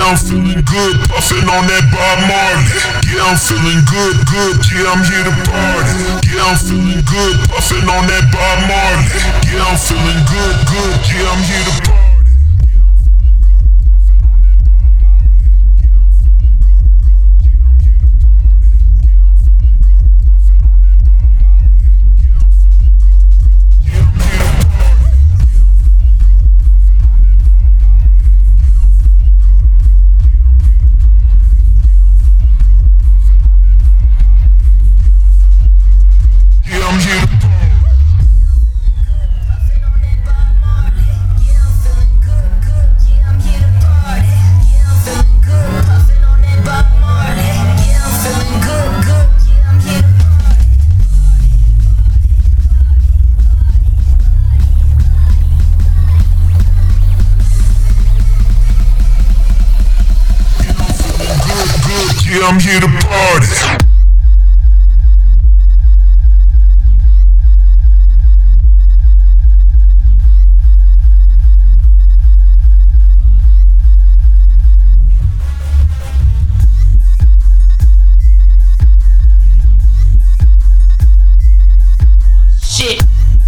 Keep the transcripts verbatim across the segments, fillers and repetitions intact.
Yeah, I'm feeling good, puffin' on that Bob Marley. Yeah, I'm feeling good, good, yeah, I'm here to party. Yeah, I'm feeling good, puffin' on that Bob Marley. Yeah, I'm feeling good, good, yeah, I'm here to party. Yeah, I'm here to party. Shit.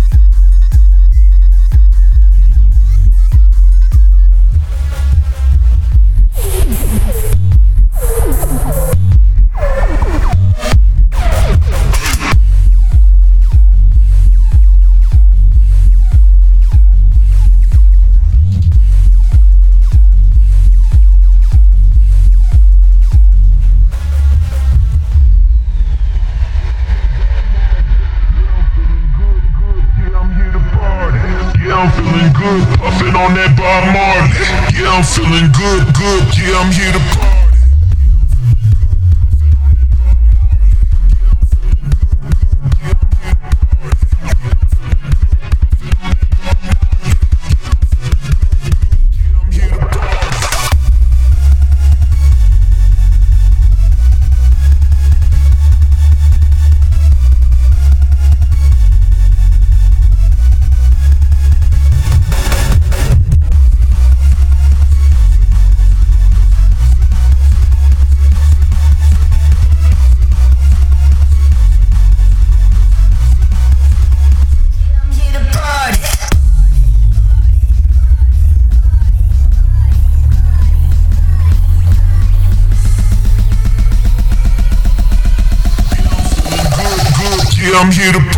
I'm feeling good, puffin' on that Bob Marley. Yeah, I'm feeling good, good, yeah, I'm here to party. I'm here to